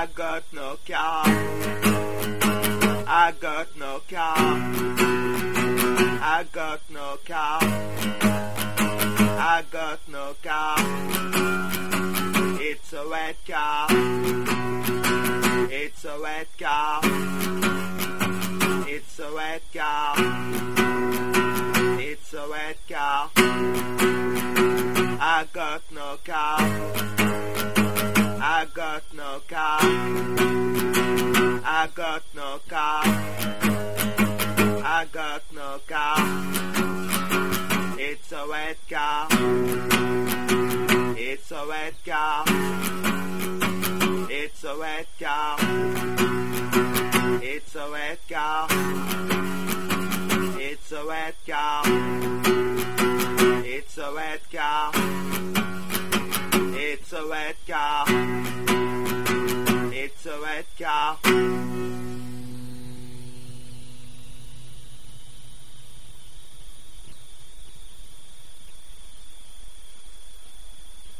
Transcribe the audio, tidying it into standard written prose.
I got no car. I got no car. I got no car. I got no car. It's a wet car. It's a wet car. It's a wet car. It's a wet car. I got no car. I got no car. I got no car. I got no car. It's a wet car. It's a wet car. It's a wet car. It's a wet car. It's a wet car. It's a wet car. It's a wet car. It's a wet car.